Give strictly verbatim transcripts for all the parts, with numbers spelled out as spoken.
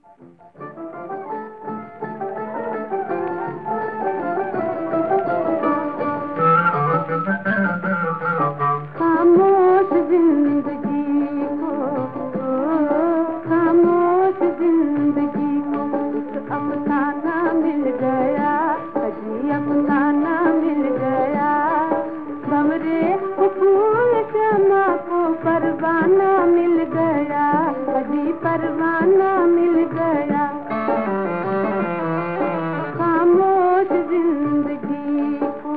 खामोश जिंदगी को, खामोश जिंदगी को एक अफसाना मिल गया, अजी अफसाना मिल गया। भंवरे फूल शमा को परवाना मिल गया, अजी परवाना मिल गया। खामोश जिंदगी को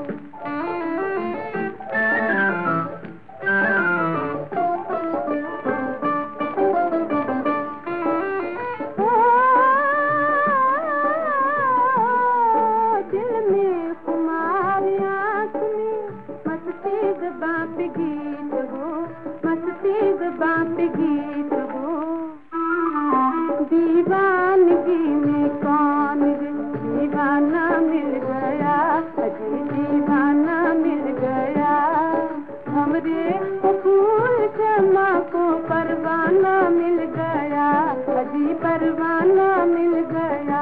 दिल में कुमारी आँख में मस्ती ज़बां पे गीत हो, मस्ती ज़बां पे गीत हो। दीवानगी में कौन है दीवाना मिल गया, अजी दीवाना मिल गया। हमरे फूल शमा को परवाना मिल गया, अजी परवाना मिल गया।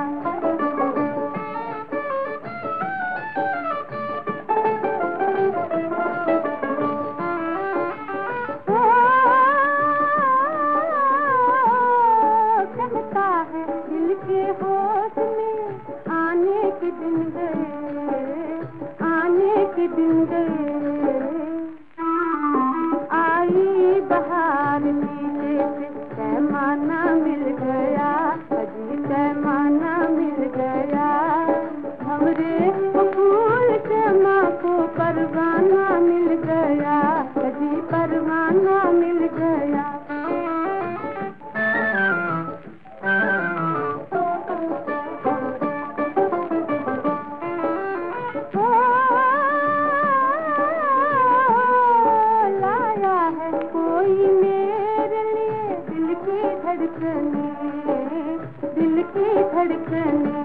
दिल के होश में आने के दिन गए, आने के दिन गए। आई बहार नीचे से पैमाना मिल गया, अजी पैमाना मिल गया। हमरे फूल शमा को परवाना मिल गया, अजी परवाना मिल गया। दिल की धड़कने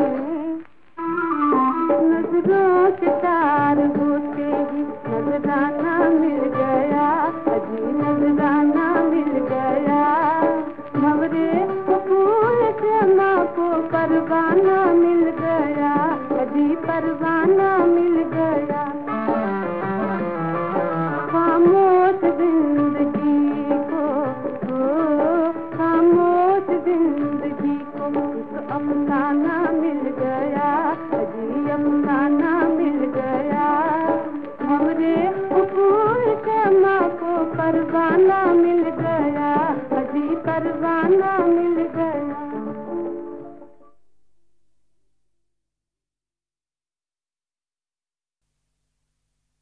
नजरों से तार होते ही नजराना मिल गया, अजी नजराना मिल गया। भंवरे फूल शमा को परवाना मिल गया, अजी परवाना मिल गया। खामोश जिंदगी को, खामोश जिंदगी को एक अफसाना मिल गया, अजी अफसाना मिल गया। हमरे फूल शमा को परवाना मिल गया, अजी परवाना मिल गया।